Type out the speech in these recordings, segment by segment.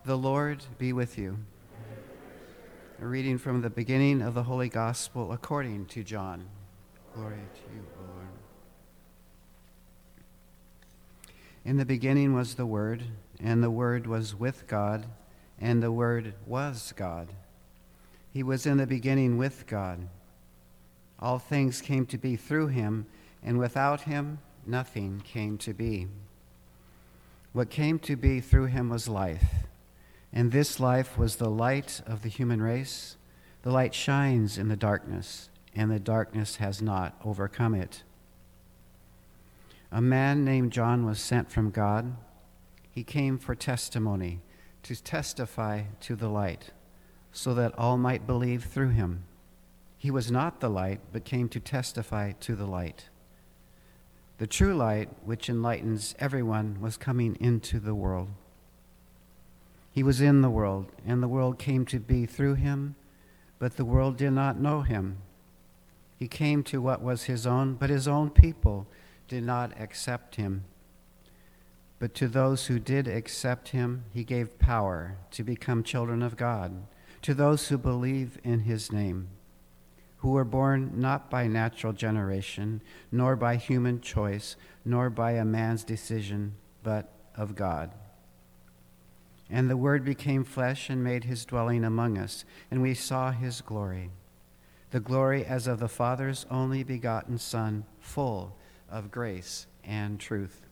The Lord be with you. A reading from the beginning of the Holy Gospel according to John. Glory to you, O Lord. In the beginning was the Word, and the Word was with God, and the Word was God. He was in the beginning with God. All things came to be through him, and without him nothing came to be. What came to be through him was life. And this life was the light of the human race. The light shines in the darkness, and the darkness has not overcome it. A man named John was sent from God. He came for testimony, to testify to the light, so that all might believe through him. He was not the light, but came to testify to the light. The true light, which enlightens everyone, was coming into the world. He was in the world, and the world came to be through him, but the world did not know him. He came to what was his own, but his own people did not accept him. But to those who did accept him, he gave power to become children of God, to those who believe in his name, who were born not by natural generation, nor by human choice, nor by a man's decision, but of God. And the Word became flesh and made his dwelling among us, and we saw his glory, the glory as of the Father's only begotten Son, full of grace and truth.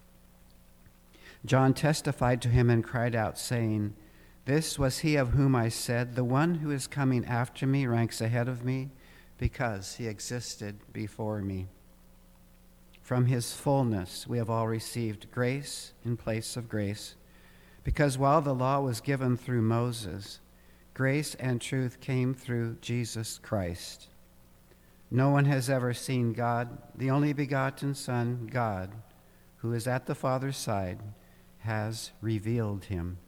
John testified to him and cried out, saying, "This was he of whom I said, 'The one who is coming after me ranks ahead of me, because he existed before me.' From his fullness we have all received grace in place of grace. Because while the law was given through Moses, grace and truth came through Jesus Christ. No one has ever seen God, the only begotten Son, God, who is at the Father's side, has revealed him."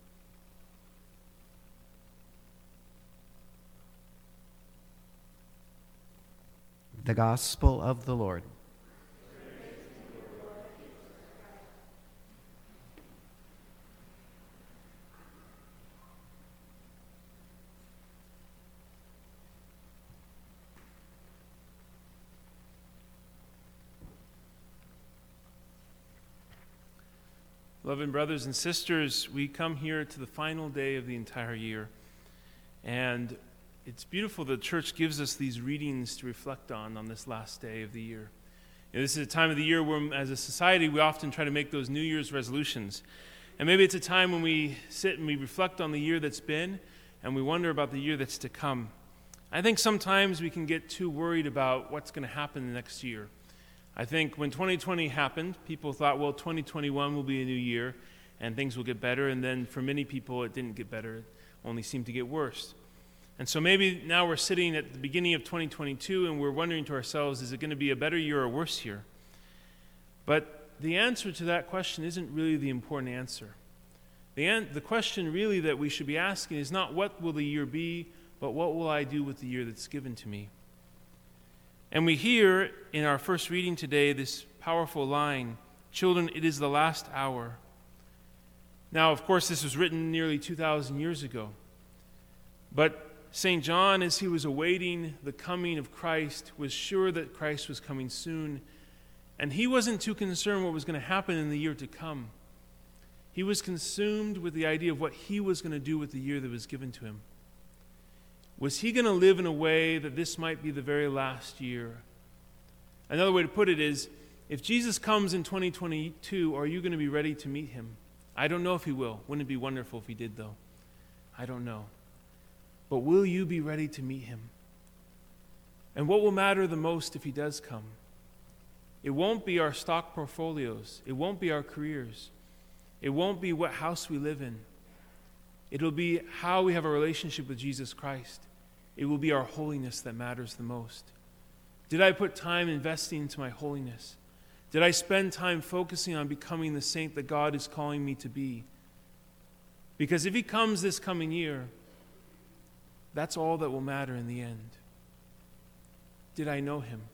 The Gospel of the Lord. Beloved brothers and sisters, we come here to the final day of the entire year. And it's beautiful that the church gives us these readings to reflect on this last day of the year. This is a time of the year where, as a society, we often try to make those New Year's resolutions. And maybe it's a time when we sit and we reflect on the year that's been, and we wonder about the year that's to come. I think sometimes we can get too worried about what's going to happen the next year. I think when 2020 happened, people thought, well, 2021 will be a new year, and things will get better. And then for many people, it didn't get better. It only seemed to get worse. And so maybe now we're sitting at the beginning of 2022, and we're wondering to ourselves, is it going to be a better year or a worse year? But the answer to that question isn't really the important answer. The question really that we should be asking is not what will the year be, but what will I do with the year that's given to me? And we hear in our first reading today this powerful line, "Children, it is the last hour." Now, of course, this was written nearly 2,000 years ago. But St. John, as he was awaiting the coming of Christ, was sure that Christ was coming soon. And he wasn't too concerned what was going to happen in the year to come. He was consumed with the idea of what he was going to do with the year that was given to him. Was he going to live in a way that this might be the very last year? Another way to put it is, if Jesus comes in 2022, are you going to be ready to meet him? I don't know if he will. Wouldn't it be wonderful if he did, though? I don't know. But will you be ready to meet him? And what will matter the most if he does come? It won't be our stock portfolios. It won't be our careers. It won't be what house we live in. It'll be how we have a relationship with Jesus Christ. It will be our holiness that matters the most. Did I put time investing into my holiness? Did I spend time focusing on becoming the saint that God is calling me to be? Because if he comes this coming year, that's all that will matter in the end. Did I know him?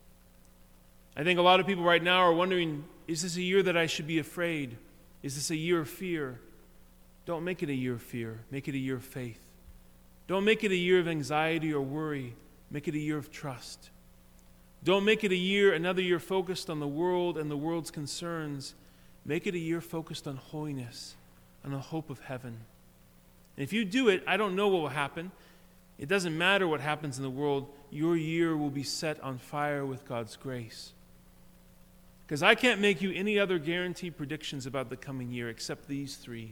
I think a lot of people right now are wondering, is this a year that I should be afraid? Is this a year of fear? Don't make it a year of fear. Make it a year of faith. Don't make it a year of anxiety or worry. Make it a year of trust. Don't make it another year focused on the world and the world's concerns. Make it a year focused on holiness and the hope of heaven. And if you do it, I don't know what will happen. It doesn't matter what happens in the world. Your year will be set on fire with God's grace. Because I can't make you any other guaranteed predictions about the coming year except these three.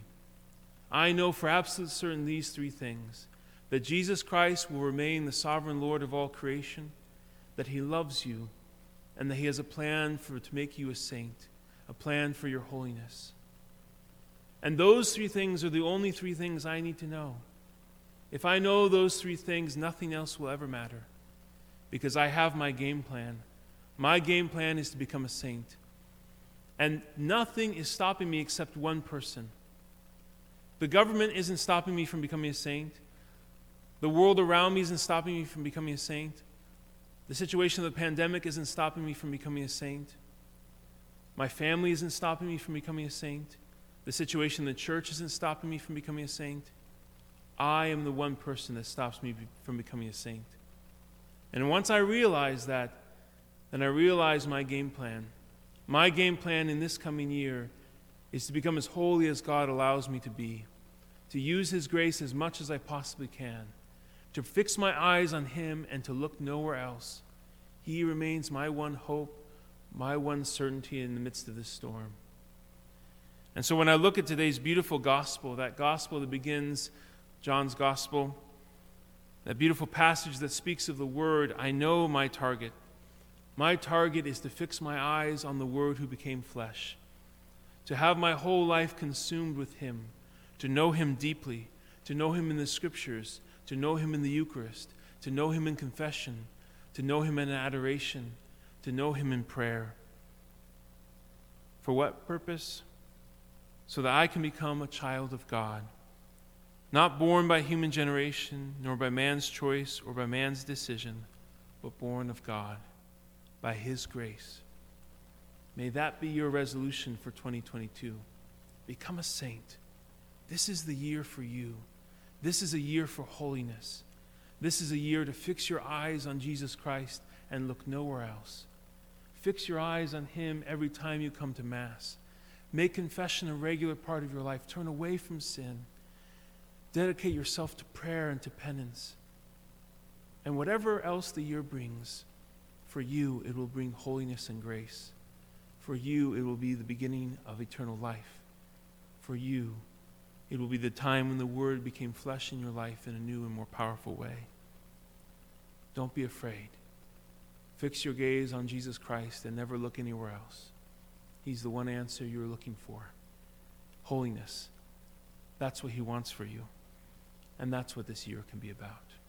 I know for absolute certain these three things: that Jesus Christ will remain the sovereign Lord of all creation, that he loves you, and that he has a plan to make you a saint, a plan for your holiness. And those three things are the only three things I need to know. If I know those three things, nothing else will ever matter, because I have my game plan. My game plan is to become a saint. And nothing is stopping me except one person. The government isn't stopping me from becoming a saint. The world around me isn't stopping me from becoming a saint. The situation of the pandemic isn't stopping me from becoming a saint. My family isn't stopping me from becoming a saint. The situation in the church isn't stopping me from becoming a saint. I am the one person that stops me from becoming a saint. And once I realize that, then I realize my game plan. My game plan in this coming year is to become as holy as God allows me to be, to use his grace as much as I possibly can, to fix my eyes on him and to look nowhere else. He remains my one hope, my one certainty in the midst of this storm. And so when I look at today's beautiful gospel, that gospel that begins John's gospel, that beautiful passage that speaks of the Word, I know my target. My target is to fix my eyes on the Word who became flesh, to have my whole life consumed with him, to know him deeply, to know him in the Scriptures, to know him in the Eucharist, to know him in confession, to know him in adoration, to know him in prayer. For what purpose? So that I can become a child of God, not born by human generation, nor by man's choice or by man's decision, but born of God, by his grace. May that be your resolution for 2022. Become a saint. This is the year for you. This is a year for holiness. This is a year to fix your eyes on Jesus Christ and look nowhere else. Fix your eyes on him every time you come to Mass. Make confession a regular part of your life. Turn away from sin. Dedicate yourself to prayer and to penance. And whatever else the year brings, for you it will bring holiness and grace. For you it will be the beginning of eternal life. For you it will be the time when the Word became flesh in your life in a new and more powerful way. Don't be afraid. Fix your gaze on Jesus Christ and never look anywhere else. He's the one answer you're looking for. Holiness. That's what he wants for you. And that's what this year can be about.